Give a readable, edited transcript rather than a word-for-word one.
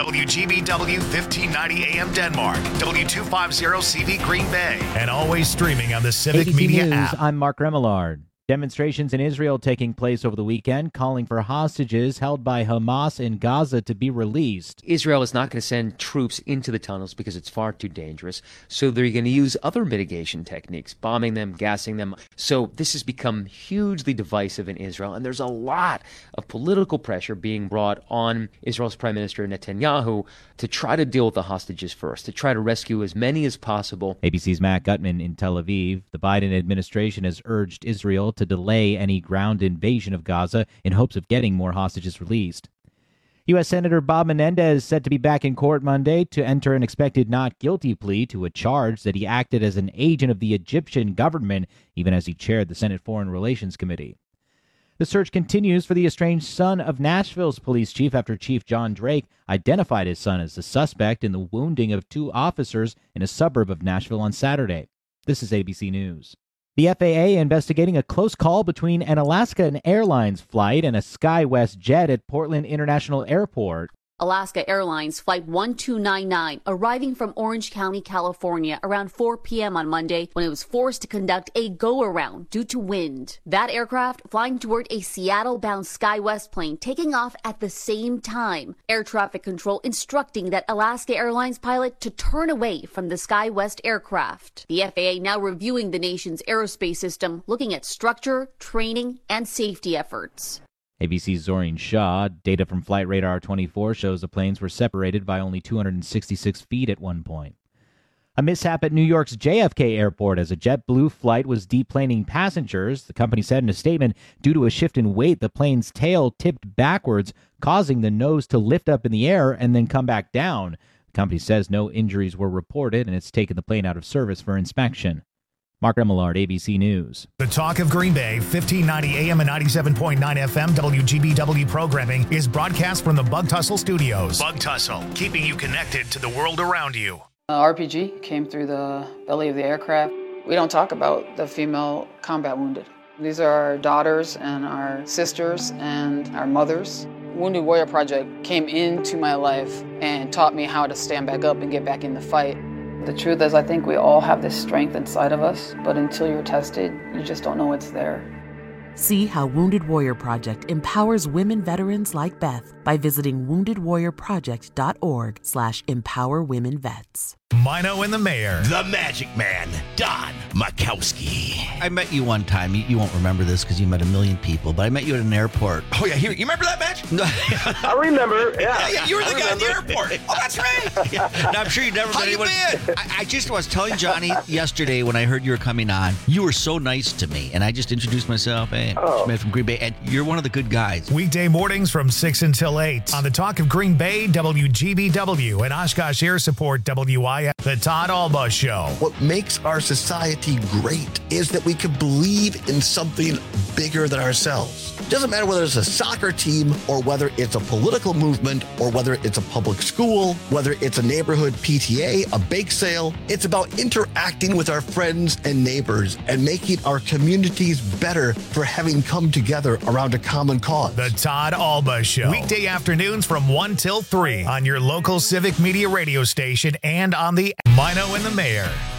WGBW 1590 AM Denmark, W250 CV Green Bay, and always streaming on the Civic ABC Media News, app. I'm Mark Remillard. Demonstrations in Israel taking place over the weekend, calling for hostages held by Hamas in Gaza to be released. Israel is not going to send troops into the tunnels because it's far too dangerous. So they're going to use other mitigation techniques, bombing them, gassing them. So this has become hugely divisive in Israel. And there's a lot of political pressure being brought on Israel's Prime Minister Netanyahu to try to deal with the hostages first, to try to rescue as many as possible. ABC's Matt Gutman in Tel Aviv. The Biden administration has urged Israel to delay any ground invasion of Gaza in hopes of getting more hostages released. U.S. Senator Bob Menendez set to be back in court Monday to enter an expected not guilty plea to a charge that he acted as an agent of the Egyptian government, even as he chaired the Senate Foreign Relations Committee. The search continues for the estranged son of Nashville's police chief after Chief John Drake identified his son as the suspect in the wounding of two officers in a suburb of Nashville on Saturday. This is ABC News. The FAA investigating a close call between an Alaska Airlines flight and a SkyWest jet at Portland International Airport. Alaska Airlines Flight 1299 arriving from Orange County, California around 4 p.m. on Monday when it was forced to conduct a go-around due to wind. That aircraft flying toward a Seattle-bound SkyWest plane taking off at the same time. Air traffic control instructing that Alaska Airlines pilot to turn away from the SkyWest aircraft. The FAA now reviewing the nation's aerospace system, looking at structure, training, and safety efforts. ABC's Zorin Shah. Data from Flight Radar 24 shows the planes were separated by only 266 feet at one point. A mishap at New York's JFK Airport as a JetBlue flight was deplaning passengers. The company said in a statement, due to a shift in weight, the plane's tail tipped backwards, causing the nose to lift up in the air and then come back down. The company says no injuries were reported, and it's taken the plane out of service for inspection. Mark Remillard, ABC News. The Talk of Green Bay, 1590 AM and 97.9 FM WGBW programming is broadcast from the Bug Tussle Studios. Bug Tussle, keeping you connected to the world around you. RPG came through the belly of the aircraft. We don't talk about the female combat wounded. These are our daughters and our sisters and our mothers. Wounded Warrior Project came into my life and taught me how to stand back up and get back in the fight. The truth is, I think we all have this strength inside of us, but until you're tested, you just don't know it's there. See how Wounded Warrior Project empowers women veterans like Beth by visiting woundedwarriorproject.org/empowerwomenvets. Mino and the Mayor. The Magic Man, Don Makowski. I met you one time. You won't remember this because you met a million people, but I met you at an airport. Oh, yeah. You remember that match? I remember. Yeah. You were the guy at the airport. Oh, that's right. Yeah. No, I'm sure you've never met anyone. I just was telling Johnny yesterday when I heard you were coming on, you were so nice to me, and I just introduced myself. Hey, I'm Schmidt from Green Bay, and you're one of the good guys. Weekday mornings from 6 until 8 on the Talk of Green Bay, WGBW, and Oshkosh Air Support, WIF. The Todd Alba Show. What makes our society great is that we can believe in something bigger than ourselves. It doesn't matter whether it's a soccer team or whether it's a political movement or whether it's a public school, whether it's a neighborhood PTA, a bake sale. It's about interacting with our friends and neighbors and making our communities better for having come together around a common cause. The Todd Alba Show. Weekday afternoons from 1 till 3 on your local Civic Media radio station and on the Mino and the Mayor.